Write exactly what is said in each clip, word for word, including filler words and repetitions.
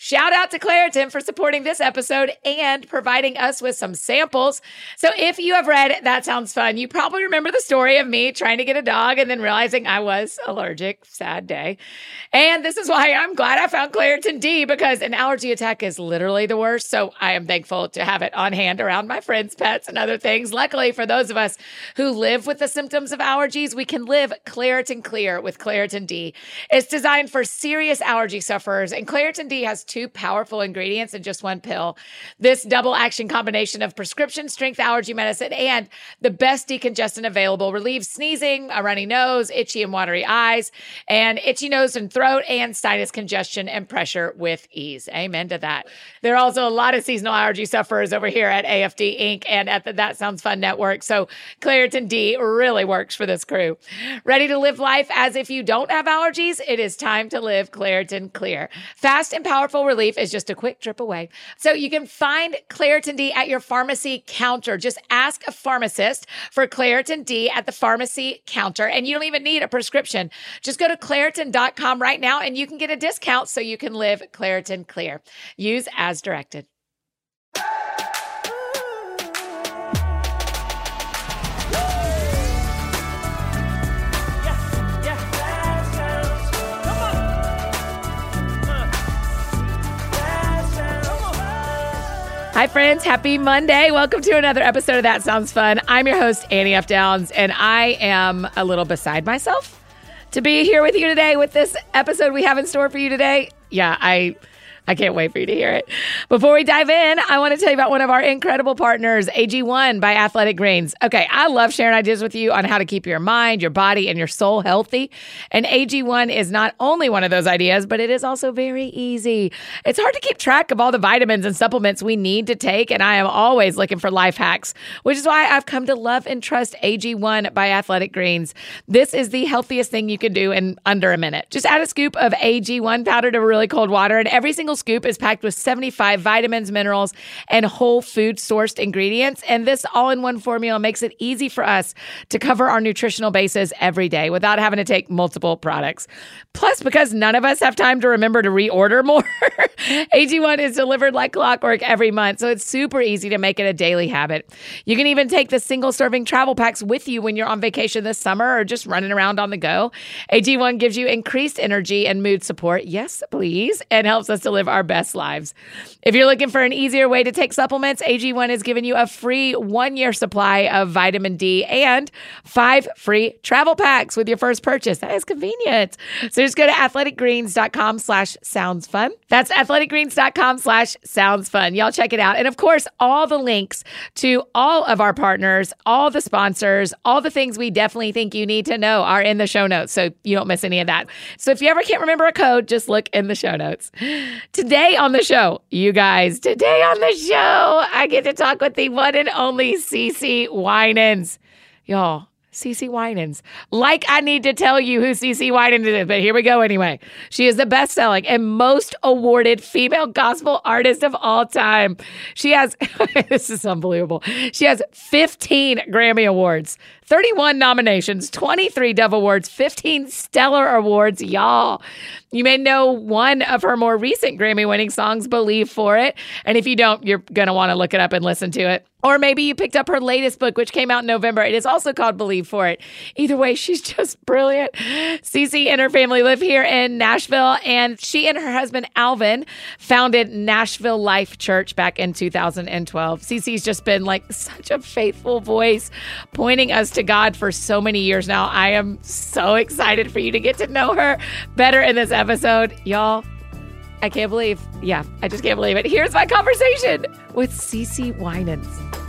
Shout out to Claritin for supporting this episode and providing us with some samples. So if you have read That Sounds Fun, you probably remember the story of me trying to get a dog and then realizing I was allergic. Sad day. And this is why I'm glad I found Claritin D, because an allergy attack is literally the worst. So I am thankful to have it on hand around my friends, pets, and other things. Luckily, for those of us who live with the symptoms of allergies, we can live Claritin Clear with Claritin D. It's designed for serious allergy sufferers, and Claritin D has two powerful ingredients in just one pill. This double action combination of prescription strength allergy medicine and the best decongestant available relieves sneezing, a runny nose, itchy and watery eyes, and itchy nose and throat, and sinus congestion and pressure with ease. Amen to that. There are also a lot of seasonal allergy sufferers over here at A F D Incorporated and at the That Sounds Fun Network. So Claritin D really works for this crew. Ready to live life as if you don't have allergies? It is time to live Claritin Clear. Fast and powerful relief is just a quick trip away. So you can find Claritin D at your pharmacy counter. Just ask a pharmacist for Claritin D at the pharmacy counter, and you don't even need a prescription. Just go to Claritin dot com right now and you can get a discount so you can live Claritin Clear. Use as directed. Hi, friends. Happy Monday. Welcome to another episode of That Sounds Fun. I'm your host, Annie F. Downs, and I am a little beside myself to be here with you today with this episode we have in store for you today. Yeah, I... I can't wait for you to hear it. Before we dive in, I want to tell you about one of our incredible partners, A G one by Athletic Greens. Okay, I love sharing ideas with you on how to keep your mind, your body, and your soul healthy. And A G one is not only one of those ideas, but it is also very easy. It's hard to keep track of all the vitamins and supplements we need to take, and I am always looking for life hacks, which is why I've come to love and trust A G one by Athletic Greens. This is the healthiest thing you can do in under a minute. Just add a scoop of A G one powder to really cold water, and every single scoop is packed with seventy-five vitamins, minerals, and whole food sourced ingredients. And this all-in-one formula makes it easy for us to cover our nutritional bases every day without having to take multiple products. Plus, because none of us have time to remember to reorder more, A G one is delivered like clockwork every month. So it's super easy to make it a daily habit. You can even take the single-serving travel packs with you when you're on vacation this summer or just running around on the go. A G one gives you increased energy and mood support. Yes, please. And helps us to live our best lives. If you're looking for an easier way to take supplements, A G one is giving you a free one-year supply of vitamin D and five free travel packs with your first purchase. That is convenient. So just go to athleticgreens.com slash sounds fun. That's athleticgreens.com slash sounds fun. Y'all check it out. And of course, all the links to all of our partners, all the sponsors, all the things we definitely think you need to know are in the show notes, so you don't miss any of that. So if you ever can't remember a code, just look in the show notes. Today on the show, you guys, today on the show, I get to talk with the one and only CeCe Winans. Y'all, CeCe Winans. Like I need to tell you who CeCe Winans is, but here we go anyway. She is the best-selling and most awarded female gospel artist of all time. She has, this is unbelievable, she has fifteen Grammy Awards, thirty-one nominations, twenty-three Dove Awards, fifteen Stellar Awards, y'all. You may know one of her more recent Grammy-winning songs, Believe for It. And if you don't, you're going to want to look it up and listen to it. Or maybe you picked up her latest book, which came out in November. It is also called Believe for It. Either way, she's just brilliant. CeCe and her family live here in Nashville, and she and her husband, Alvin, founded Nashville Life Church back in two thousand twelve. CeCe's just been like such a faithful voice, pointing us to God for so many years now. I am so excited for you to get to know her better in this episode. Y'all, I can't believe, yeah, I just can't believe it. Here's my conversation with CeCe Winans.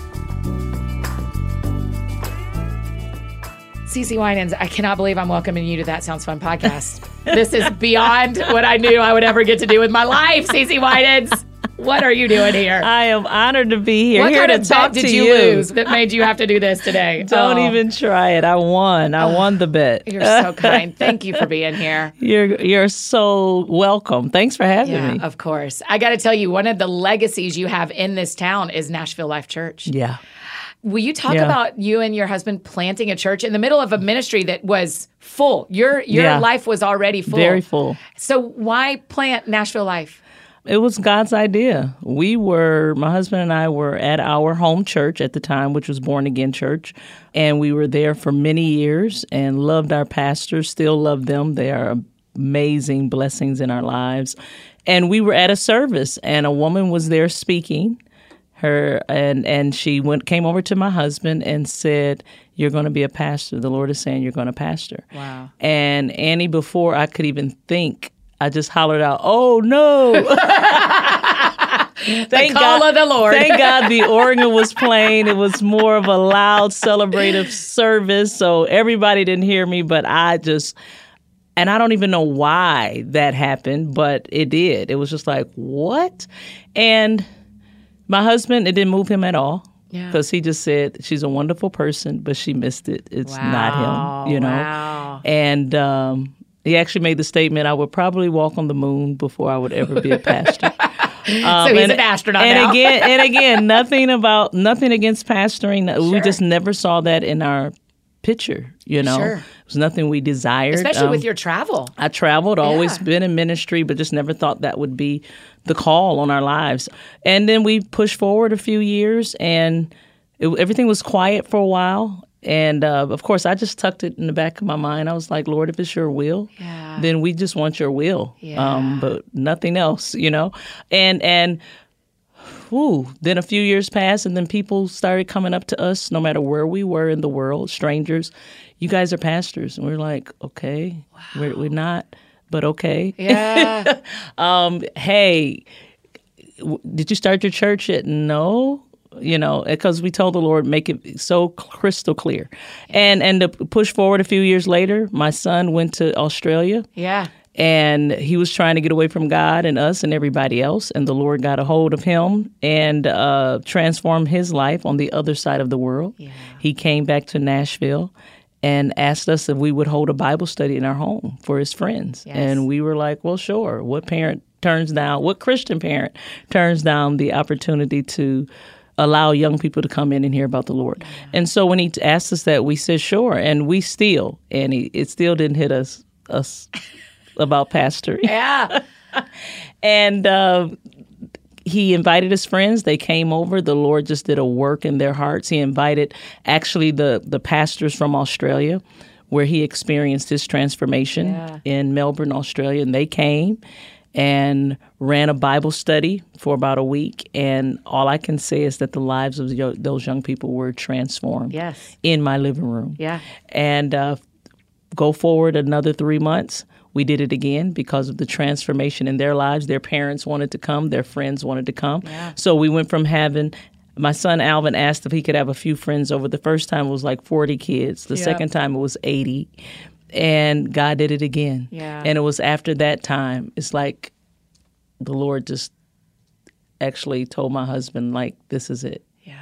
CeCe Winans, I cannot believe I'm welcoming you to That Sounds Fun podcast. This is beyond what I knew I would ever get to do with my life, CeCe Winans. What are you doing here? I am honored to be here. What here kind to of talk bet to did you, you lose that made you have to do this today? Don't oh. even try it. I won. I oh, won the bet. You're so kind. Thank you for being here. You're you're so welcome. Thanks for having yeah, me. Of course. I got to tell you, one of the legacies you have in this town is Nashville Life Church. Yeah. Will you talk yeah. about you and your husband planting a church in the middle of a ministry that was full? Your your yeah. life was already full. Very full. So why plant Nashville Life? It was God's idea. We were, my husband and I were at our home church at the time, which was Born Again Church. And we were there for many years and loved our pastors, still love them. They are amazing blessings in our lives. And we were at a service and a woman was there speaking. Her and and she went came over to my husband and said, "You're going to be a pastor. The Lord is saying you're going to pastor." Wow. And Annie, before I could even think, I just hollered out, "Oh no!" Thank call God, of the Lord. Thank God the organ was playing. It was more of a loud, celebrative service, so everybody didn't hear me. But I just, and I don't even know why that happened, but it did. It was just like, what? And my husband, it didn't move him at all because yeah. he just said, she's a wonderful person, but she missed it. It's wow. not him, you know? Wow. And um, he actually made the statement, I would probably walk on the moon before I would ever be a pastor. Um, so he's and, an astronaut and now. again, and again, nothing about, nothing against pastoring. Sure. We just never saw that in our picture, you know? Sure. It was nothing we desired. Especially um, with your travel. I traveled, yeah. always been in ministry, but just never thought that would be the call on our lives. And then we pushed forward a few years, and it, everything was quiet for a while. And, uh, of course, I just tucked it in the back of my mind. I was like, Lord, if it's your will, yeah. then we just want your will, yeah. um, but nothing else, you know? And, and whew, then a few years passed, and then people started coming up to us, no matter where we were in the world, strangers. You guys are pastors. And we're like, okay, wow. we're, we're not, but okay. Yeah. um, hey, w- did you start your church yet? No. You know, because we told the Lord, make it so crystal clear. And and to push forward a few years later, my son went to Australia. Yeah. And he was trying to get away from God and us and everybody else. And the Lord got a hold of him and uh, transformed his life on the other side of the world. Yeah. He came back to Nashville and asked us if we would hold a Bible study in our home for his friends. Yes. And we were like, well, sure. What parent turns down, what Christian parent turns down the opportunity to allow young people to come in and hear about the Lord? Yeah. And so when he asked us that, we said, sure. And we still, and he, it still didn't hit us, us about pastoring. Yeah. And uh, he invited his friends. They came over. The Lord just did a work in their hearts. He invited actually the, the pastors from Australia, where he experienced his transformation yeah. in Melbourne, Australia. And they came and ran a Bible study for about a week. And all I can say is that the lives of the, those young people were transformed yes. in my living room. Yeah. And uh, go forward another three months. We did it again because of the transformation in their lives. Their parents wanted to come. Their friends wanted to come. Yeah. So we went from having, my son Alvin asked if he could have a few friends over. The first time it was like forty kids. The yep. second time it was eighty. And God did it again. Yeah. And it was after that time, it's like the Lord just actually told my husband, like, this is it. Yeah.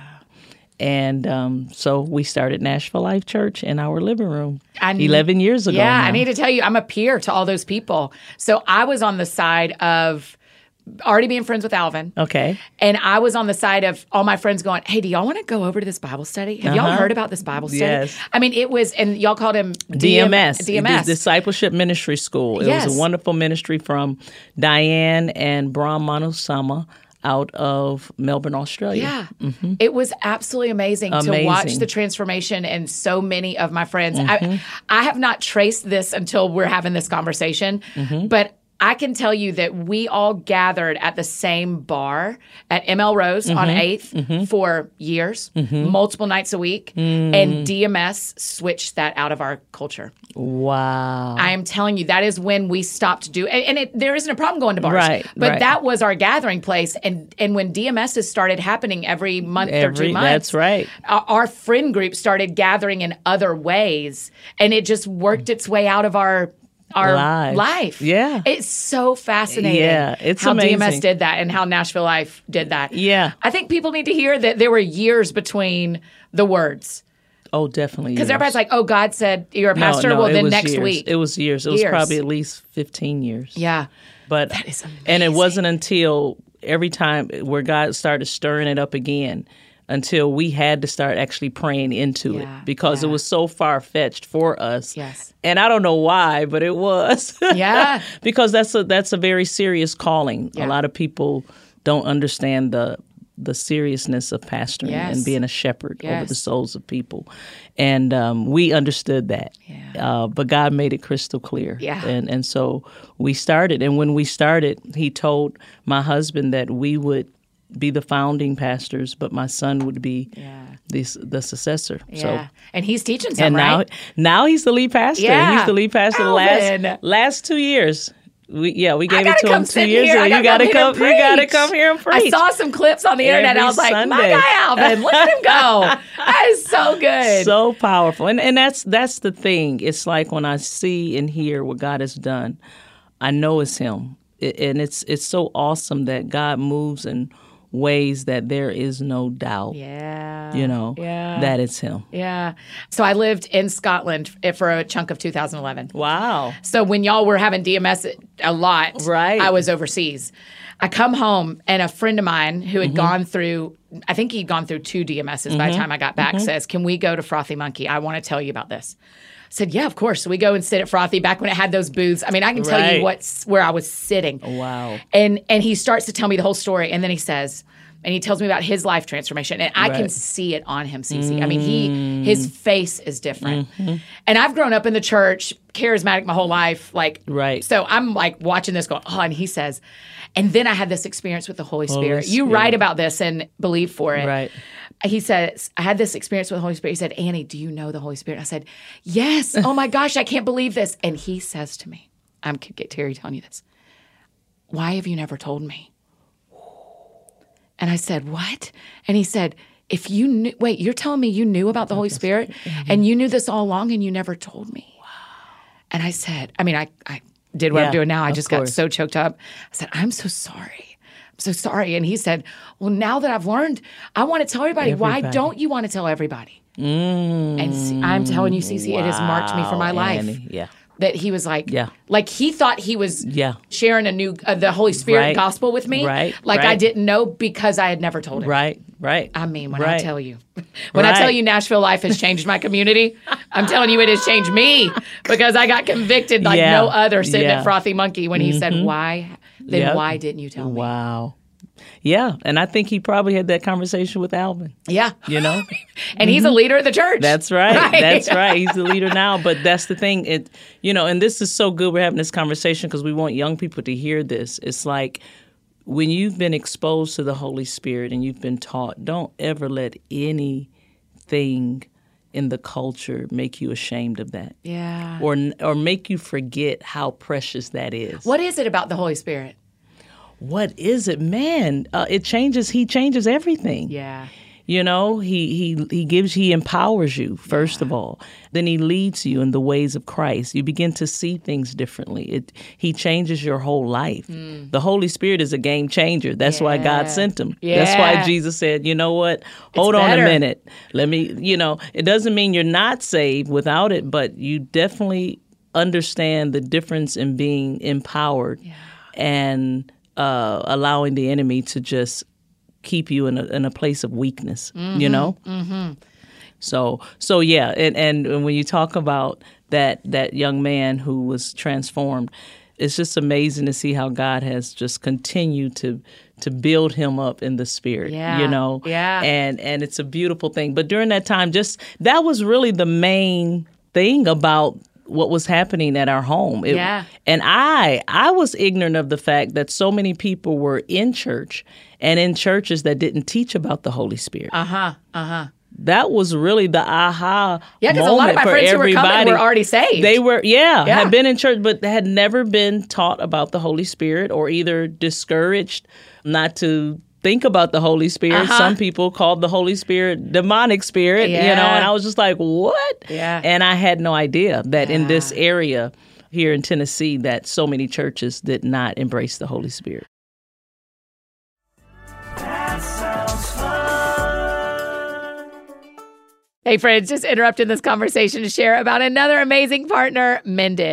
And um, so we started Nashville Life Church in our living room I need, eleven years ago. Yeah, now. I need to tell you, I'm a peer to all those people. So I was on the side of already being friends with Alvin. Okay. And I was on the side of all my friends going, hey, do y'all want to go over to this Bible study? Have uh-huh. y'all heard about this Bible study? Yes. I mean, it was, and y'all called him D M S. D M S. Discipleship Ministry School. It yes. was a wonderful ministry from Diane and Brahm Manusama out of Melbourne, Australia. Yeah. Mm-hmm. It was absolutely amazing, amazing to watch the transformation in so many of my friends. Mm-hmm. I, I have not traced this until we're having this conversation, mm-hmm. but I can tell you that we all gathered at the same bar at M L Rose mm-hmm. on eighth mm-hmm. for years, mm-hmm. multiple nights a week, mm. and D M S switched that out of our culture. Wow. I am telling you, that is when we stopped doing, and, and it, there isn't a problem going to bars, right, but right. that was our gathering place. And, and when D M Ss started happening every month every, or two months, that's right. our, our friend group started gathering in other ways, and it just worked its way out of our our Lives. life. Yeah. It's so fascinating yeah, it's how amazing. D M S did that and how Nashville Life did that. Yeah. I think people need to hear that there were years between the words. Oh, definitely. Because everybody's like, oh, God said you're a pastor. No, no, well, then was next years. week. It was years. It years. was probably at least fifteen years. Yeah. But that is amazing. And it wasn't until every time where God started stirring it up again, until we had to start actually praying into Yeah, it because yeah. it was so far-fetched for us. Yes. And I don't know why, but it was. Yeah. Because that's a that's a very serious calling. Yeah. A lot of people don't understand the the seriousness of pastoring Yes. and being a shepherd over Yes. the souls of people. And um, we understood that. Yeah. Uh, but God made it crystal clear. Yeah. And, and so we started. And when we started, he told my husband that we would be the founding pastors, but my son would be Yeah. the, the successor. Yeah. So And he's teaching some, and now, right? now he's the lead pastor. Yeah. He's the lead pastor the Alvin. last last two years. We yeah, we gave it gotta to come him two sit years here. ago. I You gotta gotta come come. here You and gotta preach. come here and preach. I saw some clips on the internet. Every I was like, my Sunday. guy Alvin, look at him go. That is so good. So powerful, and and that's that's the thing. It's like when I see and hear what God has done, I know it's Him, it, and it's it's so awesome that God moves in ways that there is no doubt. yeah. You know, Yeah. that it's Him. Yeah. So I lived in Scotland for a chunk of two thousand eleven. Wow. So when y'all were having D M S a lot, Right. I was overseas. I come home and a friend of mine who had Mm-hmm. gone through, I think he'd gone through two D M Ss by the time I got back, Mm-hmm. says, can we go to Frothy Monkey? I want to tell you about this. I said, yeah, of course. So we go and sit at Frothy back when it had those booths. I mean, I can tell Right. you what's where I was sitting. Wow. And and he starts to tell me the whole story, and then he says, and he tells me about his life transformation, and I can Right. see it on him, Cece. I mean, he his face is different. Mm-hmm. And I've grown up in the church, charismatic my whole life, like Right. So I'm like watching this, going, oh, and he says, and then I had this experience with the Holy Spirit. You Spirit. write about this and believe for it. Right. He says, I had this experience with the Holy Spirit. He said, Annie, do you know the Holy Spirit? I said, yes. Oh my gosh, I can't believe this. And he says to me, I'm get Terry telling you this. Why have you never told me? And I said, what? And he said, if you knew, wait, you're telling me you knew about the Holy Spirit and you knew this all along and you never told me. Wow. And I said, I mean, I, I did what Yeah, I'm doing now. I of just got course. so choked up. I said, I'm so sorry. I'm so sorry. And he said, well, now that I've learned, I want to tell everybody. Why Everybody. don't you want to tell everybody? Mm, And C- I'm telling you, Cece, it has marked me for my wow, life. Annie. Yeah. That he was like, Yeah. like he thought he was Yeah. sharing a new, uh, the Holy Spirit Right. gospel with me. Right, Like I right. didn't know because I had never told him. Right. Right. I mean, when I Right. tell you, when I Right. tell you Nashville Life has changed my community, I'm telling you it has changed me because I got convicted like Yeah. no other sitting Yeah. at Frothy Monkey when he said, why, then Yep. why didn't you tell me? Wow. Yeah, and I think he probably had that conversation with Alvin. Yeah. You know, And he's a leader of the church. that's right. That's right. He's the leader now. But that's the thing. It, you know, and this is so good. We're having this conversation because we want young people to hear this. It's like when you've been exposed to the Holy Spirit and you've been taught, don't ever let anything in the culture make you ashamed of that, Yeah. or or make you forget how precious that is. What is it about the Holy Spirit? What is it, man? Uh, it changes. He changes everything. Yeah. You know, he he he gives, he empowers you, first of all. Then he leads you in the ways of Christ. You begin to see things differently. It He changes your whole life. The Holy Spirit is a game changer. That's why Yeah. God sent him. That's why Yeah. Jesus said, you know what? Hold on better. a minute. Let me, you know, it doesn't mean you're not saved without it, but you definitely understand the difference in being empowered and uh, allowing the enemy to just keep you in a, in a place of weakness, Mm-hmm, you know? So, so yeah, and, and and when you talk about that that young man who was transformed, it's just amazing to see how God has just continued to to build him up in the spirit, Yeah, you know? yeah. And and it's a beautiful thing. But during that time, just that was really the main thing about what was happening at our home. It- Yeah. And I I was ignorant of the fact that so many people were in church and in churches that didn't teach about the Holy Spirit. Uh-huh. Uh-huh. That was really the aha Yeah, because a lot of moment my for friends who were coming everybody. were already saved. They were, yeah, Yeah. had been in church, but had never been taught about the Holy Spirit or either discouraged not to think about the Holy Spirit. Uh-huh. Some people called the Holy Spirit demonic spirit, you know, Yeah. and I was just like, what? Yeah. And I had no idea that in this Yeah. area here in Tennessee that so many churches did not embrace the Holy Spirit. Hey, friends, just interrupting this conversation to share about another amazing partner, Mended.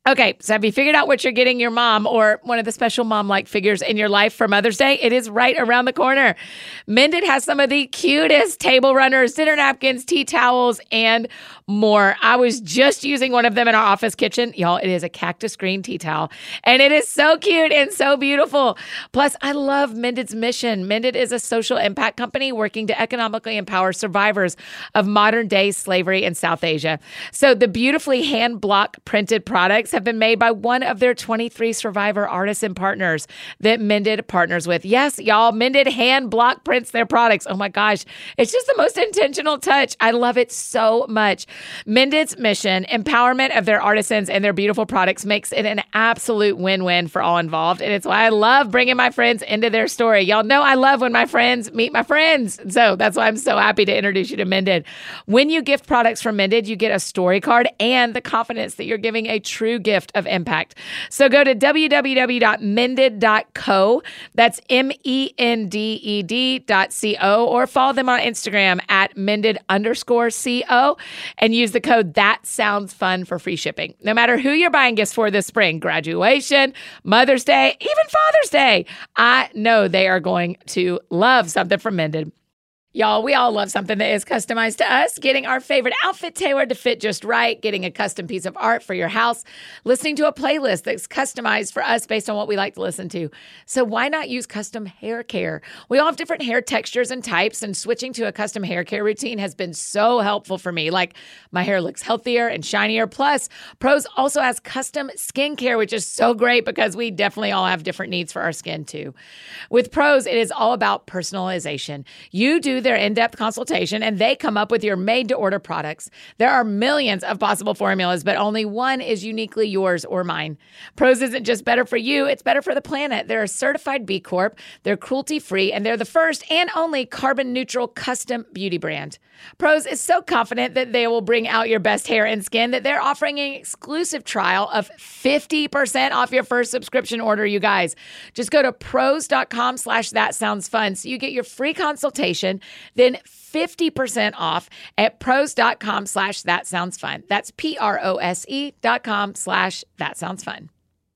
Okay, so have you figured out what you're getting your mom or one of the special mom-like figures in your life for Mother's Day? It is right around the corner. Mended has some of the cutest table runners, dinner napkins, tea towels, and more. I was just using one of them in our office kitchen. Y'all, it is a cactus green tea towel, and it is so cute and so beautiful. Plus, I love Mended's mission. Mended is a social impact company working to economically empower survivors of modern-day slavery in South Asia. So the beautifully hand-block printed products have been made by one of their twenty-three survivor artisan partners that Mended partners with. Yes, y'all, Mended hand block prints their products. Oh my gosh, it's just the most intentional touch. I love it so much. Mended's mission, empowerment of their artisans and their beautiful products, makes it an absolute win-win for all involved. And it's why I love bringing my friends into their story. Y'all know I love when my friends meet my friends. So that's why I'm so happy to introduce you to Mended. When you gift products from Mended, you get a story card and the confidence that you're giving a true gift of impact. So go to w w w dot mended dot co. That's M E N D E D dot C O, or follow them on Instagram at mended underscore C O and use the code That Sounds Fun for free shipping. No matter who you're buying gifts for this spring, graduation, Mother's Day, even Father's Day, I know they are going to love something from Mended. Y'all, we all love something that is customized to us. Getting our favorite outfit tailored to fit just right, getting a custom piece of art for your house, listening to a playlist that's customized for us based on what we like to listen to. So why not use custom hair care? We all have different hair textures and types, and switching to a custom hair care routine has been so helpful for me. Like, my hair looks healthier and shinier. Plus, Prose also has custom skincare, which is so great because we definitely all have different needs for our skin too. With Prose, it is all about personalization. You do their in-depth consultation, and they come up with your made-to-order products. There are millions of possible formulas, but only one is uniquely yours or mine. Prose isn't just better for you, it's better for the planet. They're a certified B Corp, they're cruelty-free, and they're the first and only carbon-neutral custom beauty brand. Prose is so confident that they will bring out your best hair and skin that they're offering an exclusive trial of fifty percent off your first subscription order, you guys. Just go to prose.com slash that sounds fun so you get your free consultation, then fifty percent off at prose.com slash that sounds fun. That's P-R-O-S-E dot com slash that sounds fun.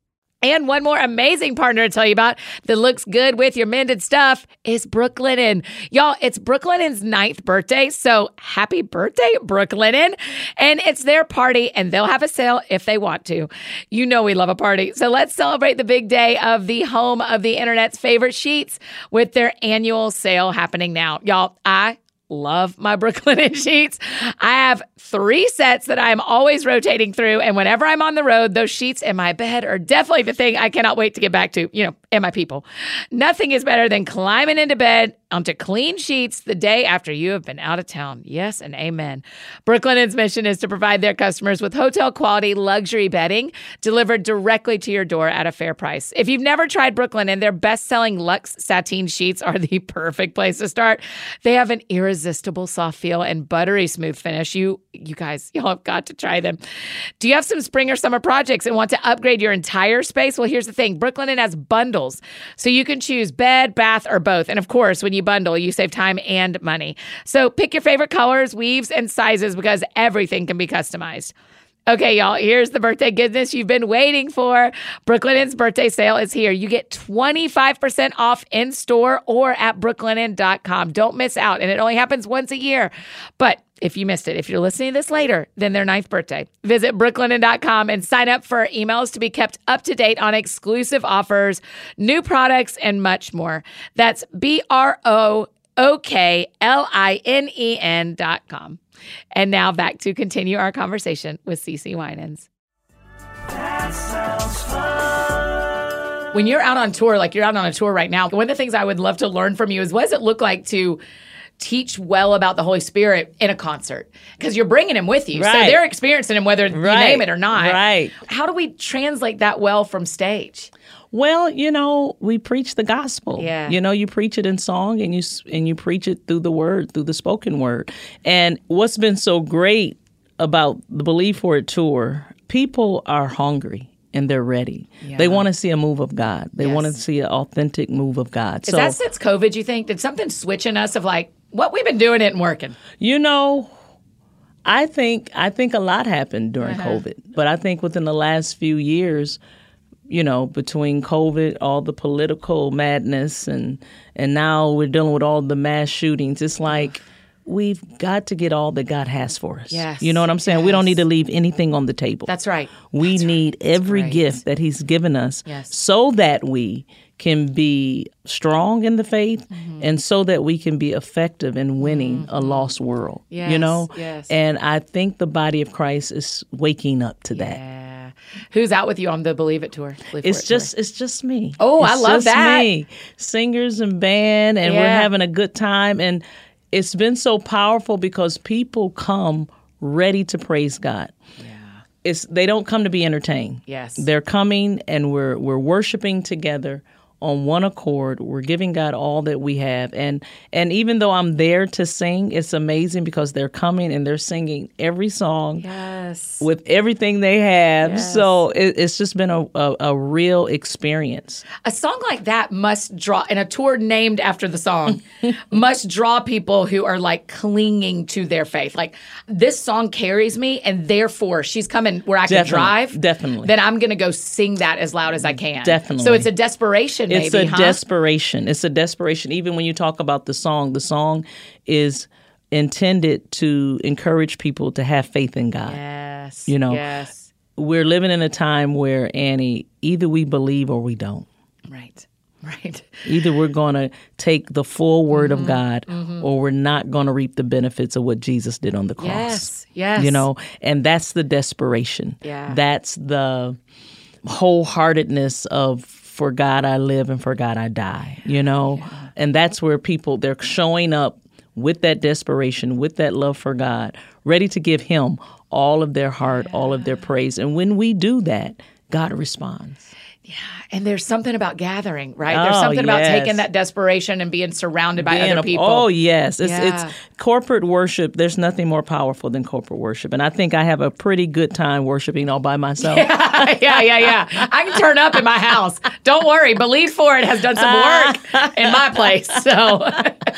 And one more amazing partner to tell you about that looks good with your Mended stuff is Brooklinen. Y'all, it's Brooklinen's ninth birthday, so happy birthday, Brooklinen. And it's their party, and they'll have a sale if they want to. You know we love a party. So let's celebrate the big day of the home of the internet's favorite sheets with their annual sale happening now. Y'all, I love my Brooklinen sheets. I have three sets that I'm always rotating through, and whenever I'm on the road, those sheets in my bed are definitely the thing I cannot wait to get back to, you know, and my people. Nothing is better than climbing into bed onto clean sheets the day after you have been out of town. Yes, and amen. Brooklinen's mission is to provide their customers with hotel-quality luxury bedding delivered directly to your door at a fair price. If you've never tried Brooklinen, their best-selling Luxe sateen sheets are the perfect place to start. They have an irresistible soft feel and buttery smooth finish. You, you guys, y'all have got to try them. Do you have some spring or summer projects and want to upgrade your entire space? Well, here's the thing. Brooklinen has bundles, so you can choose bed, bath, or both. And of course, when you bundle, you save time and money. So pick your favorite colors, weaves, and sizes because everything can be customized. Okay, y'all, here's the birthday goodness you've been waiting for. Brooklinen's birthday sale is here. You get twenty-five percent off in store or at brooklinen dot com. Don't miss out, and it only happens once a year. But if you missed it, if you're listening to this later than their ninth birthday, visit brooklinen dot com and sign up for emails to be kept up to date on exclusive offers, new products, and much more. That's B R O O K L I N E N dot com. And now back to continue our conversation with CeCe Winans. That sounds fun. When you're out on tour, like you're out on a tour right now, one of the things I would love to learn from you is what does it look like to teach well about the Holy Spirit in a concert? Because you're bringing him with you. Right. So they're experiencing him whether right. you name it or not. Right. How do we translate that well from stage? Well, you know, we preach the gospel. Yeah. You know, you preach it in song and you and you preach it through the word, through the spoken word. And what's been so great about the Believe For It tour, people are hungry and they're ready. Yeah. They want to see a move of God. They yes. want to see an authentic move of God. Is so, that since COVID, you think? Did something switch in us of like, what we've been doing isn't working? You know, I think I think a lot happened during Uh-huh. COVID, but I think within the last few years, you know, between COVID, all the political madness, and and now we're dealing with all the mass shootings, it's like we've got to get all that God has for us. Yes. You know what I'm saying? We don't Yes. need to leave anything on the table. That's right. We That's need right. That's every great. gift that He's given us Yes. so that we can be strong in the faith Mm-hmm. and so that we can be effective in winning a lost world. You Yes, know? yes. And I think the body of Christ is waking up to that. Yeah. Who's out with you on the Believe It tour? Believe For It's It tour? just it's just me. Oh, I It's love just that. me. Singers and band, and we're Yeah. having a good time, and it's been so powerful because people come ready to praise God. It's they don't come to be entertained. Yes. They're coming and we're we're worshiping together on one accord. We're giving God all that we have. And and even though I'm there to sing, it's amazing because they're coming and they're singing every song Yes. with everything they have. Yes. So it, it's just been a, a, a real experience. A song like that must draw, and a tour named after the song must draw people who are like clinging to their faith. Like, this song carries me, and therefore she's coming where I can Definitely, drive. definitely. Then I'm going to go sing that as loud as I can. Definitely. So it's a desperation, maybe, It's a huh? desperation. It's a desperation. Even when you talk about the song, the song is intended to encourage people to have faith in God. Yes. You know, Yes. We're living in a time where, Annie, either we believe or we don't. Right. Right. Either we're going to take the full word of God or we're not going to reap the benefits of what Jesus did on the cross. Yes. Yes. You know, and that's the desperation. Yeah. That's the wholeheartedness of for God I live and for God I die, you know? And that's where people, they're showing up with that desperation, with that love for God, ready to give Him all of their heart, all of their praise. And when we do that, God responds. And there's something about gathering, right? There's Oh, something about yes. taking that desperation and being surrounded by Being other a- people. Oh, yes. It's, Yeah. it's corporate worship. There's nothing more powerful than corporate worship. And I think I have a pretty good time worshiping all by myself. yeah, yeah, yeah. I can turn up in my house. Don't worry. Believe For It has done some work in my place. So,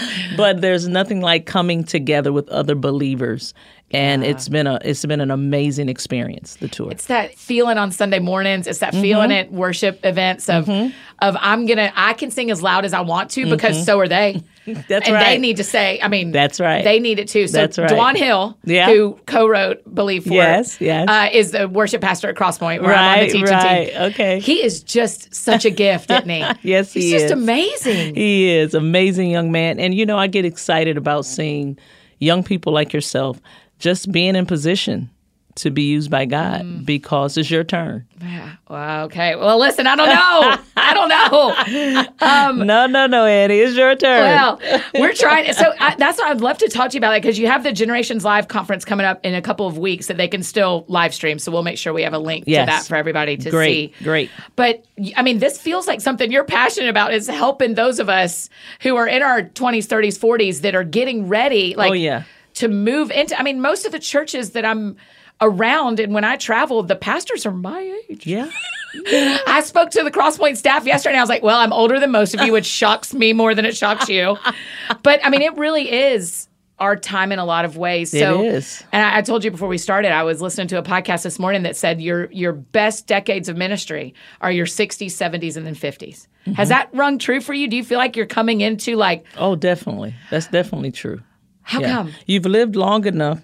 But there's nothing like coming together with other believers. And it's been a it's been an amazing experience, the tour. it's that feeling on Sunday mornings. It's that feeling at worship events of, of I'm going to, I can sing as loud as I want to because so are they. That's and right. they need to say, I mean, That's right. They need it too. So That's right. Dwan Hill, Yeah. who co-wrote Believe For Yes, It, yes. Uh, is the worship pastor at Crosspoint where I'm on the Right, teaching right. team. Okay. He is just such a gift, isn't he? Yes, he He's is. just amazing. He is amazing young man. And, you know, I get excited about seeing young people like yourself just being in position to be used by God Mm. because it's your turn. Yeah. Well, okay. Well, listen, I don't know. I don't know. Um, No, no, no, Annie. It's your turn. Well, we're trying. So I, that's what I'd love to talk to you about it because you have the Generations Live conference coming up in a couple of weeks that they can still live stream. So we'll make sure we have a link Yes. to that for everybody to Great, see. great. But I mean, this feels like something you're passionate about is helping those of us who are in our twenties, thirties, forties that are getting ready. Like, Oh, yeah. to move into. I mean, most of the churches that I'm around and when I travel, the pastors are my age. Yeah. I spoke to the Crosspoint staff yesterday and I was like, well, I'm older than most of you, which shocks me more than it shocks you. But I mean, it really is our time in a lot of ways. So, It is. And I, I told you before we started, I was listening to a podcast this morning that said your your best decades of ministry are your sixties, seventies, and then fifties. Mm-hmm. Has that rung true for you? Do you feel like you're coming into like, Oh, definitely. That's definitely true. how Yeah. come? You've lived long enough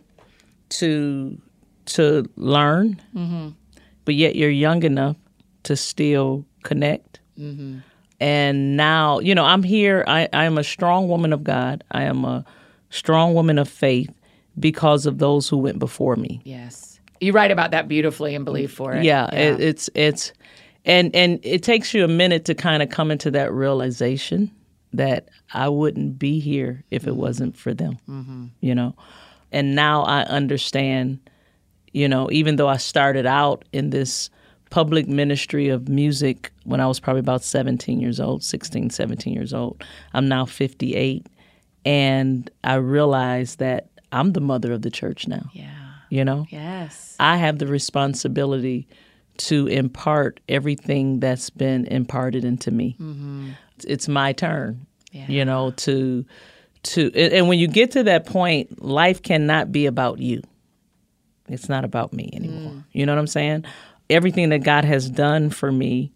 to to learn, Mm-hmm. but yet you're young enough to still connect. Mm-hmm. And now, you know, I'm here. I, I am a strong woman of God. I am a strong woman of faith because of those who went before me. Yes. You write about that beautifully and Believe For It. Yeah, It, it's it's and and it takes you a minute to kind of come into that realization that I wouldn't be here if it wasn't for them. Mm-hmm. You know, and now I understand. You know, even though I started out in this public ministry of music when I was probably about seventeen years old, sixteen, seventeen years old, I'm now fifty-eight, and I realized that I'm the mother of the church now. Yeah. You know. Yes. I have the responsibility to impart everything that's been imparted into me. Mm-hmm. It's my turn, Yeah. you know, to to and when you get to that point, life cannot be about you. It's not about me anymore. Mm. You know what I'm saying? Everything that God has done for me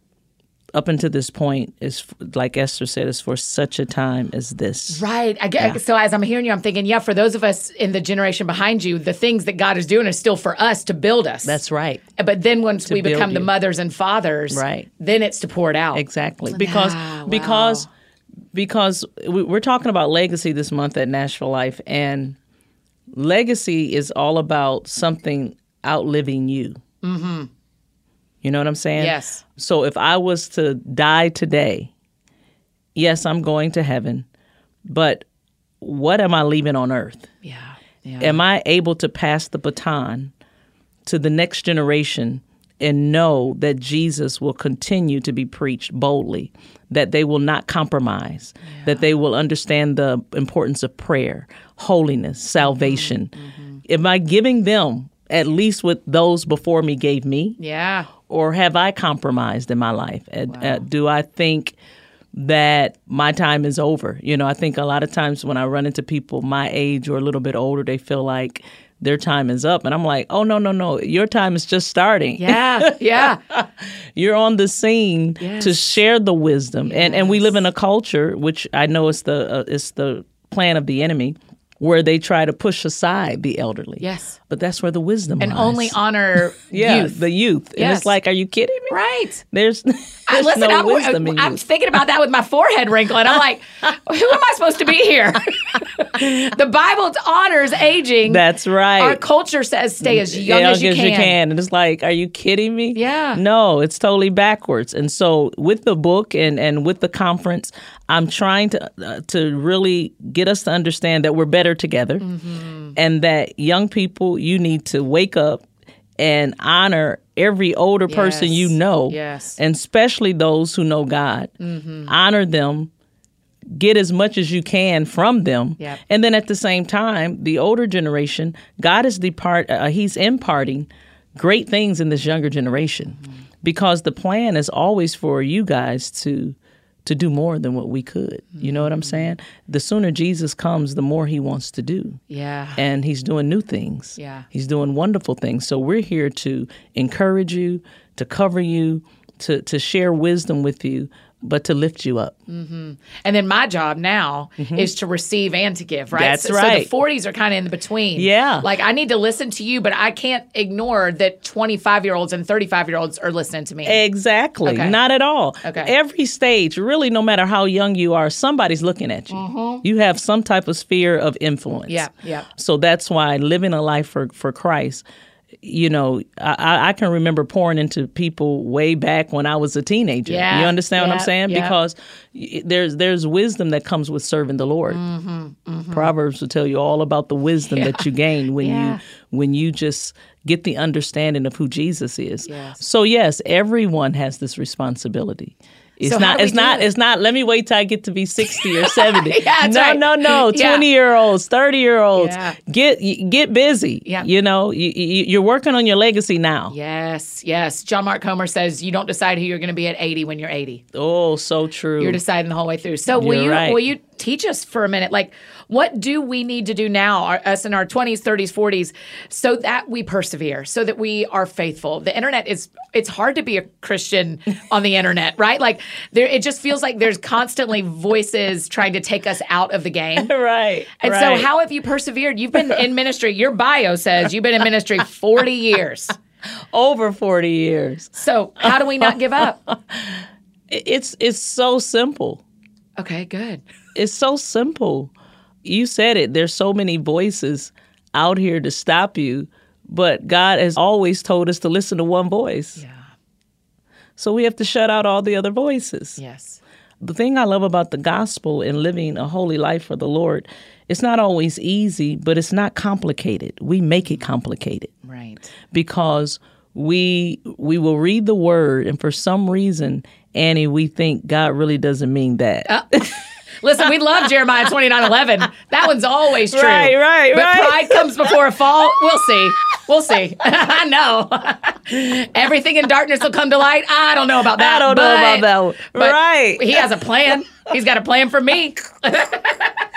up until this point is, like Esther said, is for such a time as this. Right. I get, yeah. So as I'm hearing you, I'm thinking, yeah, for those of us in the generation behind you, the things that God is doing is still for us to build us. That's right. But then once to we become you. the mothers and fathers, right. then it's to pour it out. Exactly. Because ah, wow. because because we're talking about legacy this month at Nashville Life, and legacy is all about something outliving you. Mm-hmm. You know what I'm saying? Yes. So if I was to die today, yes, I'm going to heaven, but what am I leaving on earth? Yeah. yeah. Am I able to pass the baton to the next generation and know that Jesus will continue to be preached boldly, that they will not compromise, yeah. that they will understand the importance of prayer, holiness, salvation? Mm-hmm. Am I giving them at least what those before me gave me? Yeah. Or have I compromised in my life? Wow. Uh, do I think that my time is over? You know, I think a lot of times when I run into people my age or a little bit older, they feel like their time is up. And I'm like, oh, no, no, no. Your time is just starting. Yeah, yeah. You're on the scene yes. to share the wisdom. Yes. And and we live in a culture, which I know is the uh, is the plan of the enemy, where they try to push aside the elderly. Yes. But that's where the wisdom and lies. only honor yeah, youth. the youth. Yes. And it's like, are you kidding me? Right. There's, there's I, listen, no I, wisdom in I'm youth. thinking about that with my forehead wrinkling. I'm like, who am I supposed to be here? The Bible honors aging. That's right. Our culture says stay as young yeah, as you as can. you can. And it's like, are you kidding me? Yeah. No, it's totally backwards. And so with the book and, and with the conference, I'm trying to uh, to really get us to understand that we're better together, mm-hmm. and that young people, you need to wake up and honor every older yes. person you know, yes. and especially those who know God. Mm-hmm. Honor them, get as much as you can from them, yep. and then at the same time, the older generation, God is depart. Uh, he's imparting great things in this younger generation, mm-hmm. because the plan is always for you guys to. to do more than what we could. You know what I'm saying? The sooner Jesus comes, the more he wants to do. Yeah. And he's doing new things. Yeah. He's doing wonderful things. So we're here to encourage you, to cover you, to, to share wisdom with you, but to lift you up. Mm-hmm. And then my job now mm-hmm. is to receive and to give, right? That's so, right. So the forties are kind of in the between. Yeah. Like I need to listen to you, but I can't ignore that twenty-five-year-olds and thirty-five-year-olds are listening to me. Exactly. Okay. Not at all. Okay. Every stage, really, no matter how young you are, somebody's looking at you. Mm-hmm. You have some type of sphere of influence. Yeah, yeah. So that's why living a life for, for Christ, you know, I, I can remember pouring into people way back when I was a teenager. Yeah, you understand yeah, what I'm saying? yeah. Because there's there's wisdom that comes with serving the Lord. Mm-hmm, mm-hmm. Proverbs will tell you all about the wisdom yeah. that you gain when yeah. you when you just get the understanding of who Jesus is. Yes. So yes, everyone has this responsibility. It's so not. It's not. It? It's not. Let me wait till I get to be sixty or seventy. yeah, no, right. no, no. Yeah. Twenty year olds, thirty year olds. Yeah. Get get busy. Yeah. You know, you, you, you're working on your legacy now. Yes, yes. John Mark Comer says you don't decide who you're going to be at eighty when you're eighty. Oh, so true. You're deciding the whole way through. So will You're you right. will you teach us for a minute? Like, what do we need to do now, our, us in our twenties, thirties, forties, so that we persevere, so that we are faithful? The internet is, it's hard to be a Christian on the internet, right? Like, there, it just feels like there's constantly voices trying to take us out of the game. right. And right. so how have you persevered? You've been in ministry. Your bio says you've been in ministry forty years. Over forty years. So how do we not give up? It's it's so simple. Okay, good. It's so simple. You said it. There's so many voices out here to stop you, but God has always told us to listen to one voice. Yeah. So we have to shut out all the other voices. Yes. The thing I love about the gospel and living a holy life for the Lord, it's not always easy, but it's not complicated. We make it complicated. Right. Because we we will read the word, and for some reason, Annie, we think God really doesn't mean that. Uh, listen, we love Jeremiah twenty-nine eleven. That one's always true. Right, right, but right. But pride comes before a fall. We'll see. We'll see. I know. Everything in darkness will come to light. I don't know about that. I don't but, know about that one. But right. He has a plan. He's got a plan for me.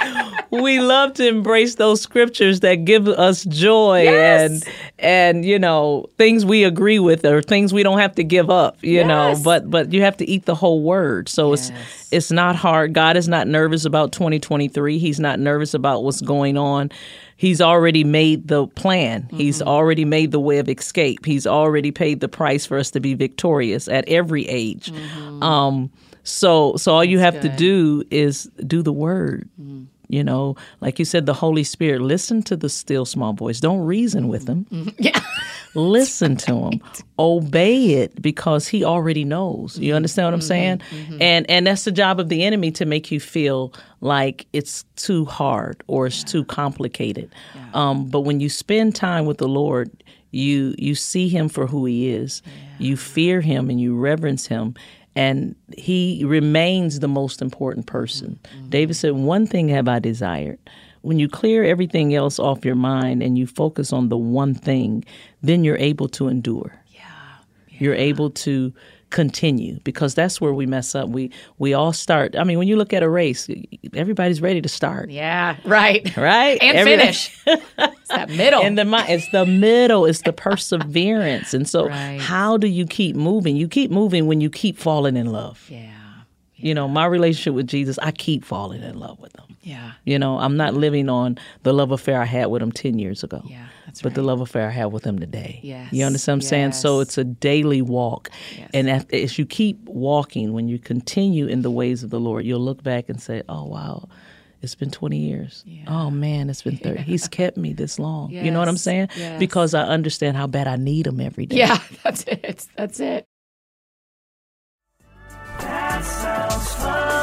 we love to embrace those scriptures that give us joy yes. and and you know things we agree with or things we don't have to give up. You yes. know, but but you have to eat the whole word. So yes. it's it's not hard. God is not nervous about twenty twenty-three. He's not nervous about what's going on. He's already made the plan. Mm-hmm. He's already made the way of escape. He's already paid the price for us to be victorious at every age. Mm-hmm. Um, so, so all That's you have good. to do is do the word. Mm-hmm. You know, like you said, the Holy Spirit. Listen to the still small voice. Don't reason with him. Mm-hmm. Yeah. Listen to him. Obey it because he already knows. You understand what I'm saying? Mm-hmm. And and that's the job of the enemy, to make you feel like it's too hard or it's yeah. too complicated. Yeah. Um, but when you spend time with the Lord, you you see him for who he is. Yeah. You fear him and you reverence him. And he remains the most important person. Mm-hmm. David said, one thing have I desired. When you clear everything else off your mind and you focus on the one thing, then you're able to endure. Yeah. yeah. You're able to continue, because that's where we mess up. We we all start. I mean, when you look at a race, everybody's ready to start. Yeah, right. Right? And Every, finish. It's that middle. And the, it's the middle. It's the perseverance. And so right. how do you keep moving? You keep moving when you keep falling in love. Yeah. yeah. You know, my relationship with Jesus, I keep falling in love with him. Yeah. You know, I'm not living on the love affair I had with him ten years ago. Yeah, that's but right. the love affair I have with him today. Yes. You understand what I'm yes. saying? So it's a daily walk. Yes. And as, as you keep walking, when you continue in the ways of the Lord, you'll look back and say, oh, wow, it's been twenty years. Yeah. Oh, man, it's been thirty. Yeah. He's kept me this long. Yes. You know what I'm saying? Yes. Because I understand how bad I need him every day. Yeah, that's it. That's it. That sounds fun.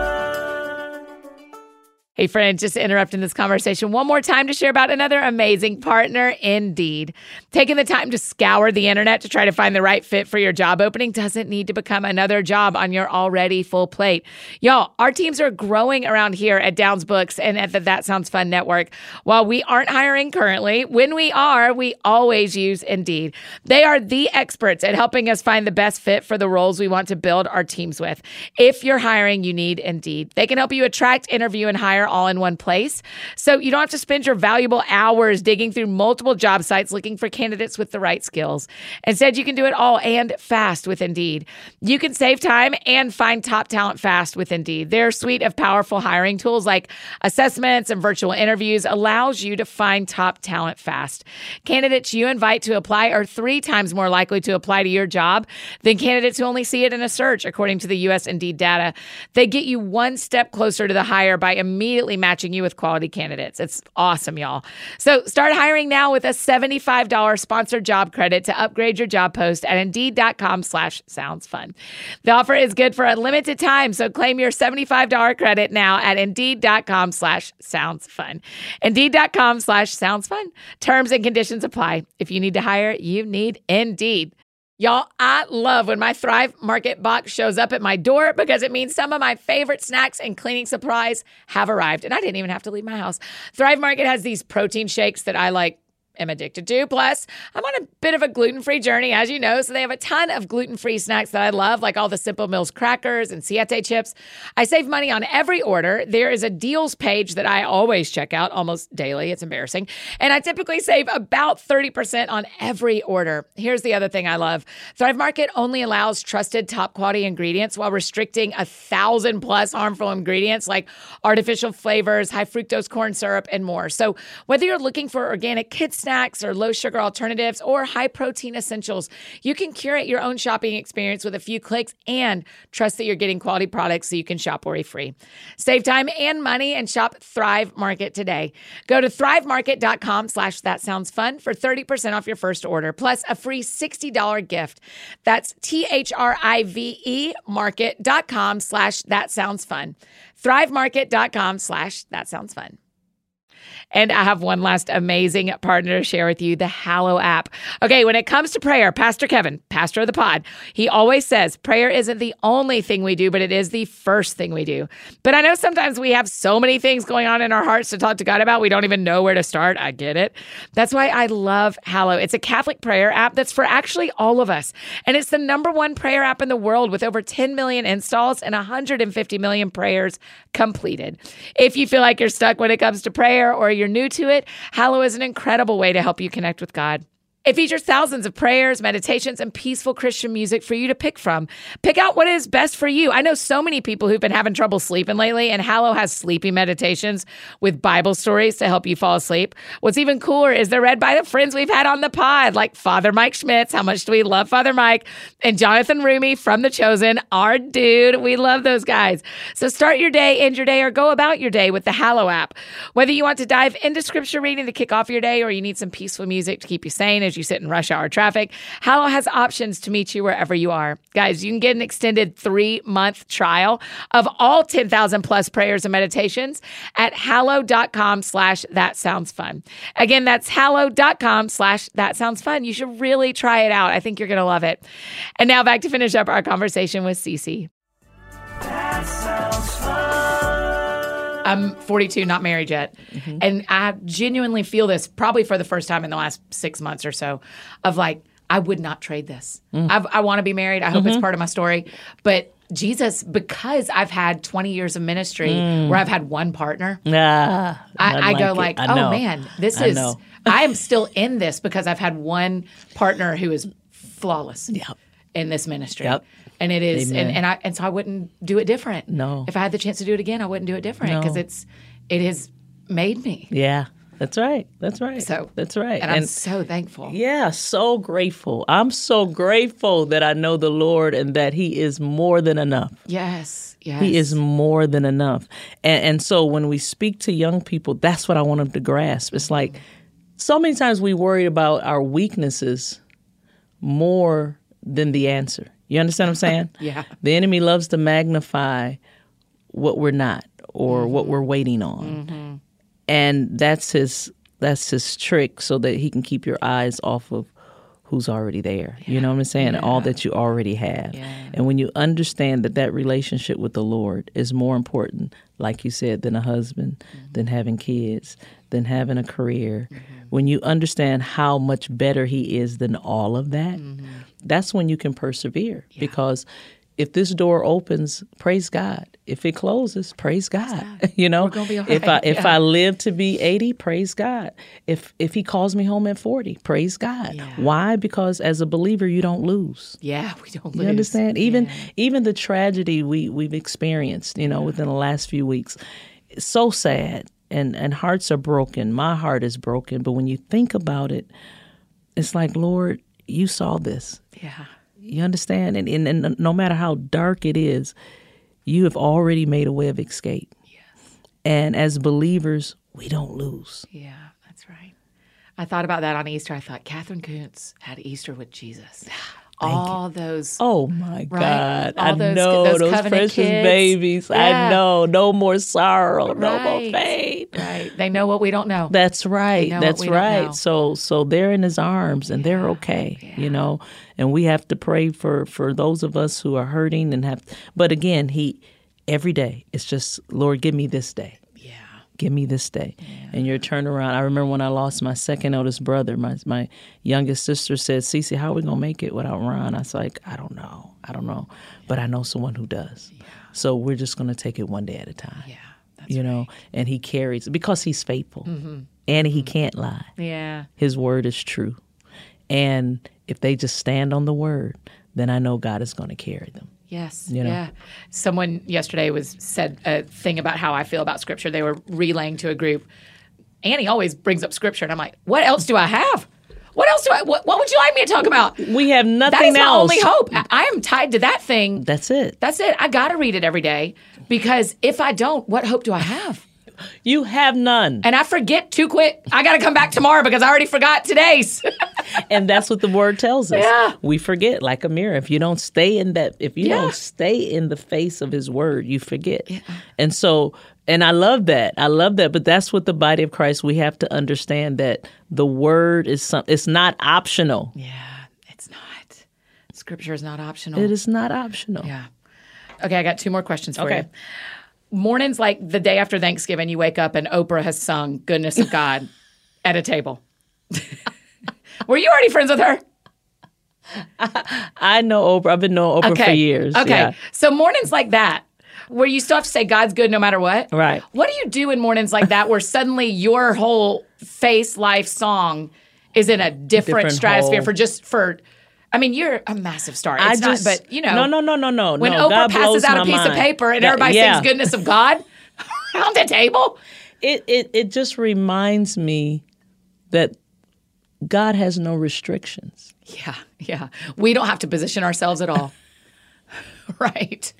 Hey, friend, just interrupting this conversation one more time to share about another amazing partner, Indeed. Taking the time to scour the internet to try to find the right fit for your job opening doesn't need to become another job on your already full plate. Y'all, our teams are growing around here at Downs Books and at the That Sounds Fun Network. While we aren't hiring currently, when we are, we always use Indeed. They are the experts at helping us find the best fit for the roles we want to build our teams with. If you're hiring, you need Indeed. They can help you attract, interview, and hire all in one place. So you don't have to spend your valuable hours digging through multiple job sites looking for candidates with the right skills. Instead, you can do it all and fast with Indeed. You can save time and find top talent fast with Indeed. Their suite of powerful hiring tools like assessments and virtual interviews allows you to find top talent fast. Candidates you invite to apply are three times more likely to apply to your job than candidates who only see it in a search, according to the U S Indeed data. They get you one step closer to the hire by immediately matching you with quality candidates. It's awesome, y'all. So start hiring now with a seventy-five dollars sponsored job credit to upgrade your job post at Indeed.com slash sounds fun. The offer is good for a limited time, so claim your seventy-five dollars credit now at Indeed.com slash sounds fun. Indeed.com slash sounds fun. Terms and conditions apply. If you need to hire, you need Indeed. Y'all, I love when my Thrive Market box shows up at my door because it means some of my favorite snacks and cleaning supplies have arrived. And I didn't even have to leave my house. Thrive Market has these protein shakes that I like. am addicted to. Plus, I'm on a bit of a gluten-free journey, as you know, so they have a ton of gluten-free snacks that I love, like all the Simple Mills crackers and Siete chips. I save money on every order. There is a deals page that I always check out almost daily. It's embarrassing. And I typically save about thirty percent on every order. Here's the other thing I love. Thrive Market only allows trusted top-quality ingredients while restricting a thousand plus harmful ingredients like artificial flavors, high fructose corn syrup, and more. So whether you're looking for organic kids snacks or low sugar alternatives or high protein essentials, you can curate your own shopping experience with a few clicks and trust that you're getting quality products so you can shop worry-free. Save time and money and shop Thrive Market today. Go to thrivemarket.com slash that sounds fun for thirty percent off your first order, plus a free sixty dollars gift. That's T-H-R-I-V-E market.com slash that sounds fun. Thrivemarket.com slash that sounds fun. And I have one last amazing partner to share with you, the Hallow app. Okay, when it comes to prayer, Pastor Kevin, pastor of the pod, he always says prayer isn't the only thing we do, but it is the first thing we do. But I know sometimes we have so many things going on in our hearts to talk to God about, we don't even know where to start. I get it. That's why I love Hallow. It's a Catholic prayer app that's for actually all of us. And it's the number one prayer app in the world with over ten million installs and one hundred fifty million prayers completed. If you feel like you're stuck when it comes to prayer or you're new to it, Hallow is an incredible way to help you connect with God. It features thousands of prayers, meditations, and peaceful Christian music for you to pick from. Pick out what is best for you. I know so many people who've been having trouble sleeping lately, and Hallow has sleepy meditations with Bible stories to help you fall asleep. What's even cooler is they're read by the friends we've had on the pod, like Father Mike Schmitz. How much do we love Father Mike? And Jonathan Rumi from The Chosen, our dude. We love those guys. So start your day, end your day, or go about your day with the Hallow app. Whether you want to dive into scripture reading to kick off your day, or you need some peaceful music to keep you sane as you sit in rush hour traffic, Hallow has options to meet you wherever you are. Guys, you can get an extended three-month trial of all ten thousand plus prayers and meditations at hallow.com slash that sounds fun. Again, that's hallow.com slash that sounds fun. You should really try it out. I think you're going to love it. And now back to finish up our conversation with Cece. That sounds fun. I'm forty-two, not married yet. Mm-hmm. And I genuinely feel this probably for the first time in the last six months or so of like, I would not trade this. Mm. I've, I want to be married. I hope mm-hmm. it's part of my story. But Jesus, because I've had twenty years of ministry mm. where I've had one partner, nah, I, I go like, like, I oh man, this I is, know. I am still in this because I've had one partner who is flawless yep. in this ministry. Yep. And it is, Amen. and, and I and so I wouldn't do it different. No. If I had the chance to do it again, I wouldn't do it different because No. it's, it has made me. Yeah, that's right. That's right. So that's right. And, I'm so thankful. Yeah, so grateful. I'm so grateful that I know the Lord and that He is more than enough. Yes, yes. He is more than enough. And, and so when we speak to young people, that's what I want them to grasp. It's like so many times we worry about our weaknesses more than the answer. You understand what I'm saying? Yeah. The enemy loves to magnify what we're not or mm-hmm. what we're waiting on. Mm-hmm. And that's his that's his trick so that he can keep your eyes off of who's already there. Yeah. You know what I'm saying? Yeah. All that you already have. Yeah. And when you understand that that relationship with the Lord is more important, like you said, than a husband, mm-hmm. than having kids, than having a career, mm-hmm. when you understand how much better He is than all of that, mm-hmm. that's when you can persevere. Yeah. Because if this door opens, praise God. If it closes, praise God. Praise God. You know, we're gonna be all right. if I if yeah. I live to be eighty, praise God. If if He calls me home at forty, praise God. Yeah. Why? Because as a believer, you don't lose. Yeah, we don't lose. You understand? Even yeah. even the tragedy we we've experienced, you know, within the last few weeks, it's so sad. And and hearts are broken. My heart is broken. But when you think about it, it's like, Lord, you saw this. Yeah. You understand? And, and, and no matter how dark it is, you have already made a way of escape. Yes. And as believers, we don't lose. Yeah, that's right. I thought about that on Easter. I thought Catherine Kuntz had Easter with Jesus. All you. those. Oh, my right? God. All I those, know those, those precious kids. babies. Yeah. I know. No more sorrow. Right. No more pain. Right. They know what we don't know. That's right. That's right. So so they're in His arms and yeah. they're okay, yeah. you know. And we have to pray for, for those of us who are hurting and have. But again, He every day, it's just, Lord, give me this day. Give me this day. Yeah. And your turnaround. I remember when I lost my second oldest brother, my my youngest sister said, Cece, how are we going to make it without Ron? I was like, I don't know. I don't know. Yeah. But I know someone who does. Yeah. So we're just going to take it one day at a time. Yeah, that's You know, right. and He carries, because He's faithful. Mm-hmm. And He mm-hmm. can't lie. Yeah. His word is true. And if they just stand on the word, then I know God is going to carry them. Yes. You know? Yeah. Someone yesterday was said a thing about how I feel about Scripture. They were relaying to a group. Annie always brings up Scripture, and I'm like, what else do I have? What else do I? What, what would you like me to talk about? We have nothing that is else. my only hope. I, I am tied to that thing. That's it. That's it. I got to read it every day because if I don't, what hope do I have? You have none. And I forget too quick. I got to come back tomorrow because I already forgot today's. And that's what the word tells us. Yeah. We forget, like a mirror. If you don't stay in that, if you Yeah. don't stay in the face of his word, you forget. Yeah. And so, and I love that. I love that. But that's what the body of Christ, we have to understand that the word is some, it's not optional. Yeah, it's not. Scripture is not optional. It is not optional. Yeah. Okay, I got two more questions for Okay. you. Mornings like the day after Thanksgiving, you wake up and Oprah has sung Goodness of God at a table. Were you already friends with her? I know Oprah. I've been knowing Oprah Okay. for years. Okay. Yeah. So mornings like that, where you still have to say God's good no matter what. Right. What do you do in mornings like that where suddenly your whole face life song is in a different, Different stratosphere whole- for just for I mean, you're a massive star. It's I not, just, but you know. No, no, no, no, no. When no, Oprah God passes blows out a my piece of mind. paper and That- everybody yeah. sings goodness of God around the table. It, it it just reminds me that God has no restrictions. Yeah, yeah. We don't have to position ourselves at all. Right.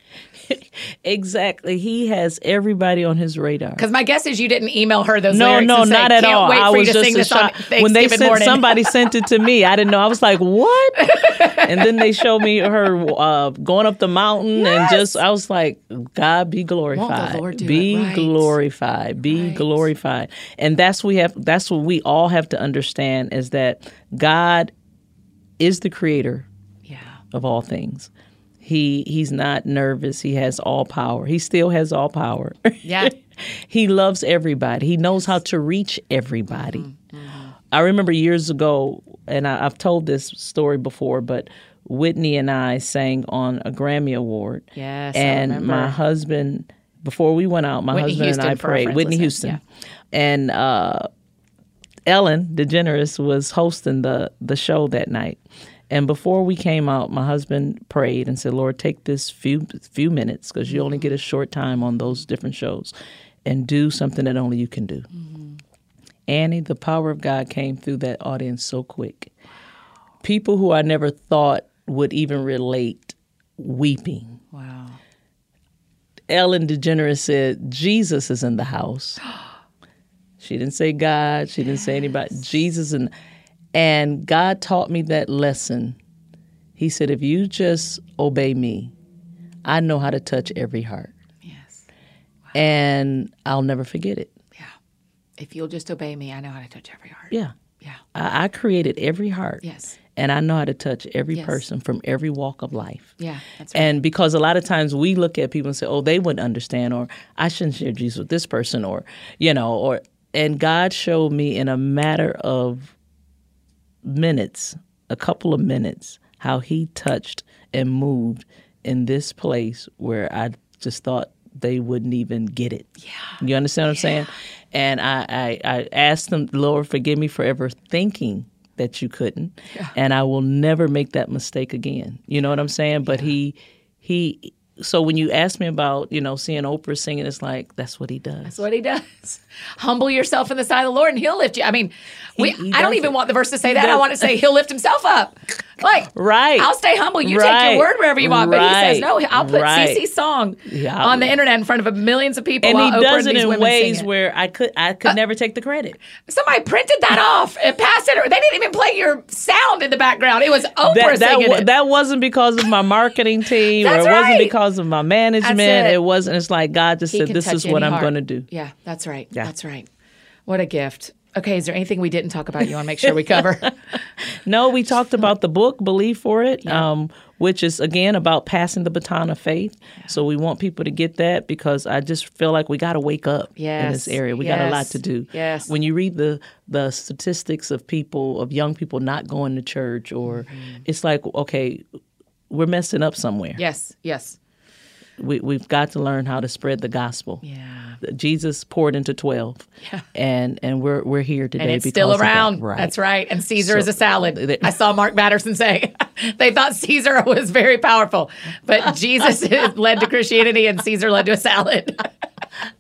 Exactly. He has everybody on his radar. Because my guess is you didn't email her those No, lyrics no, and say, not at can't all. wait I for you was to just sing a this on shock. Thanksgiving When they sent morning. somebody sent it to me, I didn't know. I was like, "What?" And then they showed me her uh, going up the mountain, Yes. and just I was like, "God be glorified, Lord do be it right? glorified, be Right. glorified." And that's we have. That's what we all have to understand is that God is the creator Yeah. of all things. He he's not nervous. He has all power. He still has all power. Yeah. He loves everybody. He knows how to reach everybody. I remember years ago, and I, I've told this story before, but Whitney and I sang on a Grammy Award. Yes, I and remember. my husband, before we went out, my Whitney husband Houston, and I for our prayed. friends Whitney listening, Houston, and uh, Ellen DeGeneres was hosting the the show that night. And before we came out, my husband prayed and said, "Lord, take this few few minutes, because you only get a short time on those different shows, and do something that only you can do." Mm-hmm. Annie, the power of God came through that audience so quick. People who I never thought would even relate, weeping. Wow. Ellen DeGeneres said, "Jesus is in the house." She didn't say God. She didn't say anybody. Jesus and and God taught me that lesson. He said, if you just obey me, I know how to touch every heart. Yes. And I'll never forget it. Yeah. If you'll just obey me, I know how to touch every heart. Yeah. Yeah. I, I created every heart. Yes. And I know how to touch every Yes. person from every walk of life. Yeah. That's right. And because a lot of times we look at people and say, oh, they wouldn't understand, or I shouldn't share Jesus with this person, or, you know, or, and God showed me in a matter of minutes, a couple of minutes, how he touched and moved in this place where I just thought they wouldn't even get it. Yeah. You understand what I'm saying? And I, I, I asked them, Lord, forgive me for ever thinking that you couldn't. Yeah. And I will never make that mistake again. You know what I'm saying? But yeah. he, he, so when you ask me about, you know, seeing Oprah singing, it's like, that's what he does. That's what he does. Humble yourself in the sight of the Lord and he'll lift you. I mean, we, He- he I don't does even it. want the verse to say He that. I does. want to say he'll lift himself up. Like, Right. I'll stay humble. You take Right. your word wherever you want. But he says, Right. no, I'll put Right. Cece's song Yeah. on the internet in front of millions of people And while he Oprah does and it these in women ways sing it. where I could I could never take the credit. Somebody printed that off and passed it. Or they didn't even play your sound in the background. It was Oprah That that, singing wa- it. that wasn't because of my marketing team, or it That's wasn't right. because of my management. That's it. It wasn't. It's like God just He said, can "This touch is what any I'm heart. going to do." Yeah, that's right. Yeah. That's right. What a gift. Okay, is there anything we didn't talk about you want to make sure we cover? No, we talked about the book "Believe for It," um, which is again about passing the baton of faith. Yeah. So we want people to get that, because I just feel like we got to wake up Yes. in this area. We got a lot Yes. to do. Yes. When you read the the statistics of people, of young people not going to church, or Mm-hmm. it's like, okay, we're messing up somewhere. Yes, yes. We, we've got to learn how to spread the gospel. Yeah. Jesus poured into twelve, Yeah. and and we're we're here today. And it's because still of that. around. Right. That's right. And Caesar So, is a salad. they- I saw Mark Batterson say they thought Caesar was very powerful, but Jesus led to Christianity and Caesar led to a salad.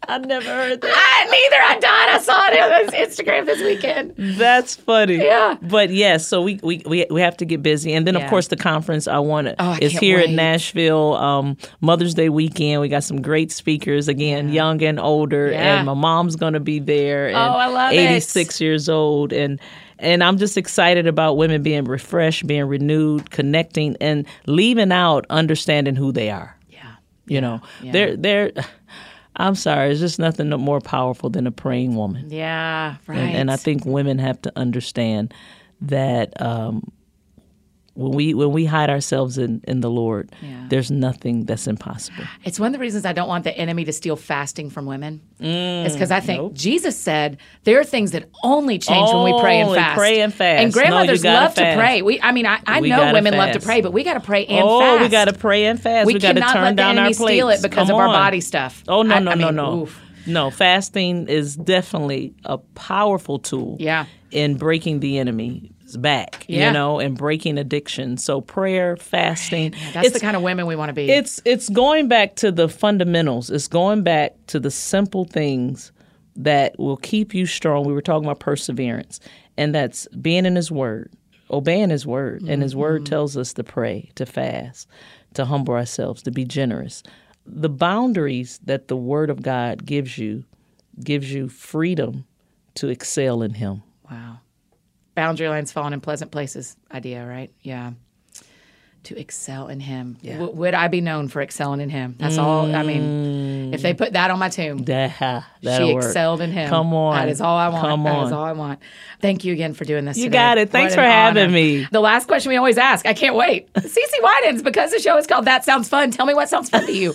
I never heard that. I, neither. I died. I saw it on his Instagram this weekend. That's funny. Yeah. But yes, so we we, we, we have to get busy. And then, Yeah. of course, the conference I want Oh, I is can't here wait. in Nashville, um, Mother's Day weekend. We got some great speakers, again, young and older. Yeah. And my mom's going to be there. And Oh, I love it. eighty-six years old. And And I'm just excited about women being refreshed, being renewed, connecting, and leaving out understanding who they are. Yeah. You know, Yeah. they're they're. I'm sorry, it's just nothing more powerful than a praying woman. Yeah, right. And, and I think women have to understand that um, when we when we hide ourselves in, in the Lord, Yeah. there's nothing that's impossible. It's one of the reasons I don't want the enemy to steal fasting from women. it's because I think nope. Jesus said there are things that only change when we pray and Only fast. pray and fast. And No, you grandmothers gotta love fast. to pray. We, I mean, I, I We know gotta women love to fast. pray, but we got to pray and oh, fast. we got to pray and fast. We We, got to cannot turn let the down enemy our plates. steal it because Come of our on. body stuff. Oh no I- no I no mean, no oof. no! Fasting is definitely a powerful tool. Yeah. in breaking the enemy's back. Yeah. You know, and breaking addiction. So prayer, fasting. That's it's, the kind of women we want to be. It's it's going back to the fundamentals. It's going back to the simple things that will keep you strong. We were talking about perseverance, and that's being in His Word, obeying His Word, and His Word tells us to pray, to fast, to humble ourselves, to be generous. The boundaries that the Word of God gives you gives you freedom to excel in Him. Wow. Boundary lines falling in pleasant places idea, right? Yeah. To excel in Him. W- would I be known for excelling in Him? That's all. I mean, if they put that on my tomb, That, that'll she work. excelled in Him. Come on. That is all I want. Come That on. is all I want. Thank you again for doing this You today. got it. Thanks What for an having honor. me. The last question we always ask. I can't wait. Cece Winans, because the show is called That Sounds Fun. Tell me what sounds fun to you.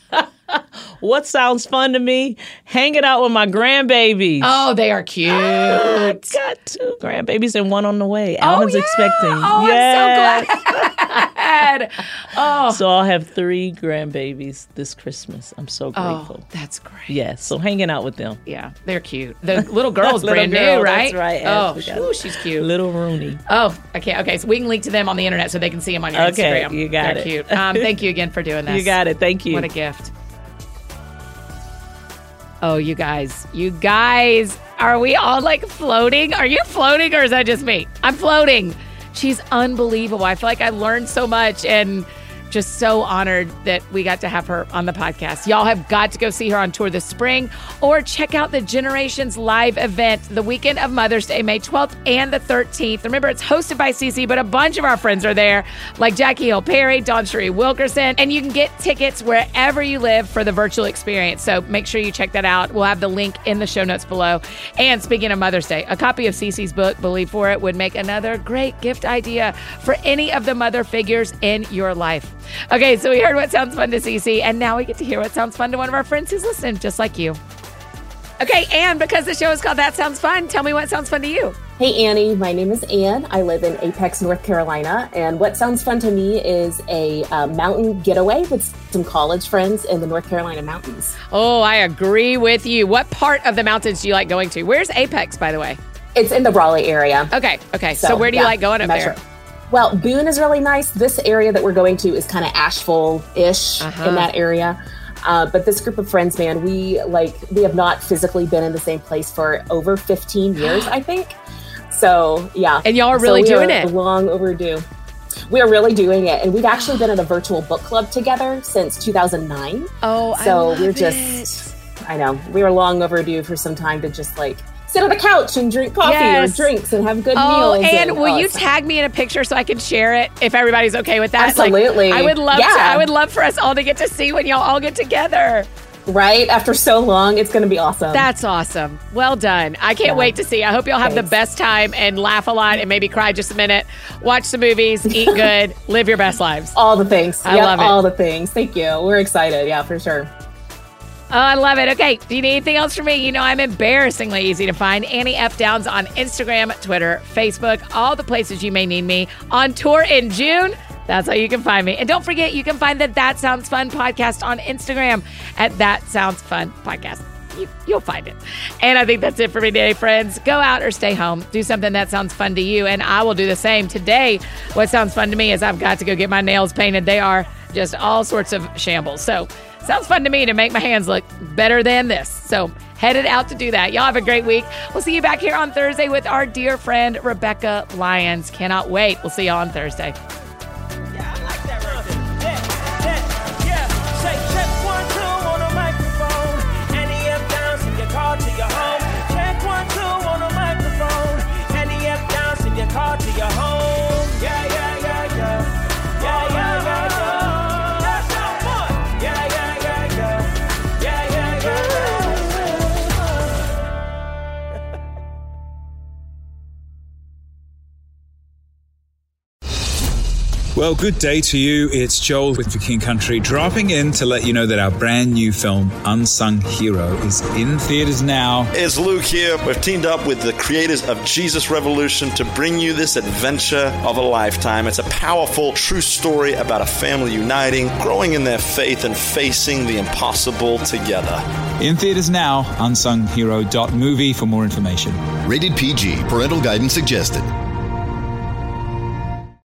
What sounds fun to me? Hanging out with my grandbabies. Oh, they are cute. I got two grandbabies and one on the way. Oh, Alan's yeah. expecting. Oh, yes. I'm so glad. Oh, So I'll have three grandbabies this Christmas. I'm so grateful. oh, that's great. Yes. So hanging out with them. Yeah, they're cute. The little girl's Little brand girl, new, right? that's right. Oh, Yes, we got whew, it. she's cute. Little Rooney. Oh, okay, okay. So we can link to them on the internet so they can see them on your Okay, Instagram. you got They're it. cute. Um, thank you again for doing this. You got it. Thank you. What a gift. Oh, you guys, you guys, are we all like floating? Are you floating or is that just me? I'm floating. She's unbelievable. I feel like I learned so much and just so honored that we got to have her on the podcast. Y'all have got to go see her on tour this spring or check out the Generations Live event the weekend of Mother's Day, May twelfth and the thirteenth. Remember, it's hosted by Cece, but a bunch of our friends are there, like Jackie Hill Perry, Dawn Cherie Wilkerson, and you can get tickets wherever you live for the virtual experience. So make sure you check that out. We'll have the link in the show notes below. And speaking of Mother's Day, a copy of Cece's book, Believe For It, would make another great gift idea for any of the mother figures in your life. Okay, so we heard what sounds fun to Cece, and now we get to hear what sounds fun to one of our friends who's listening, just like you. Okay, Anne, because the show is called That Sounds Fun, tell me what sounds fun to you. Hey Annie, my name is Ann. I live in Apex, North Carolina, and what sounds fun to me is a uh, mountain getaway with some college friends in the North Carolina mountains. Oh, I agree with you. What part of the mountains do you like going to? Where's Apex, by the way? It's in the Raleigh area. Okay, okay. So, where do you yeah, like going up metro. there? Well, Boone is really nice. This area that we're going to is kind of Asheville-ish Uh-huh. in that area. Uh, but this group of friends, man, we like we have not physically been in the same place for over fifteen years, I think. So yeah, And y'all are So really we doing are it. Long overdue. We are really doing it, and we've actually been in a virtual book club together since two thousand nine. Oh, So I love we're it. just, I know, we were long overdue for some time to just like sit on the couch and drink coffee Yes. or drinks and have good Oh, meals. and will oh, you it's- tag me in a picture so I can share it if everybody's okay with that? Like, Absolutely. I would love to. Yeah. I would love for us all to get to see when y'all all get together. Right? After so long, it's going to be awesome. That's awesome. Well done. I can't Yeah. wait to see. I hope y'all have Thanks. the best time and laugh a lot and maybe cry just a minute. Watch some movies, eat good, live your best lives. all the things. I Yep, love it. all the things. Thank you. We're excited. Yeah, for sure. Oh, I love it. Okay. Do you need anything else from me? You know, I'm embarrassingly easy to find. Annie F. Downs on Instagram, Twitter, Facebook, all the places you may need me. On tour in June. That's how you can find me. And don't forget, you can find the That Sounds Fun podcast on Instagram at That Sounds Fun Podcast. You, you'll find it. And I think that's it for me today, friends. Go out or stay home. Do something that sounds fun to you, and I will do the same. Today, what sounds fun to me is I've got to go get my nails painted. They are just all sorts of shambles. So Sounds fun to me to make my hands look better than this. So headed out to do that. Y'all have a great week. We'll see you back here on Thursday with our dear friend, Rebecca Lyons. Cannot wait. We'll see y'all on Thursday. Yeah, I like that right there. Yeah, yeah, yeah. Say check one, two on a microphone. N E F down, send your car to your home. Check one, two on a microphone. N E F down, send your car to your home. Yeah, yeah, yeah, yeah. Yeah, yeah, yeah, yeah. That's how fun. Yeah, yeah, yeah, yeah. Yeah, yeah, yeah, yeah. Well, good day to you. It's Joel with The King Country, dropping in to let you know that our brand new film, Unsung Hero, is in theaters now. It's Luke here. We've teamed up with the creators of Jesus Revolution to bring you this adventure of a lifetime. It's a powerful, true story about a family uniting, growing in their faith, and facing the impossible together. In theaters now, unsung hero dot movie for more information. Rated P G. Parental guidance suggested.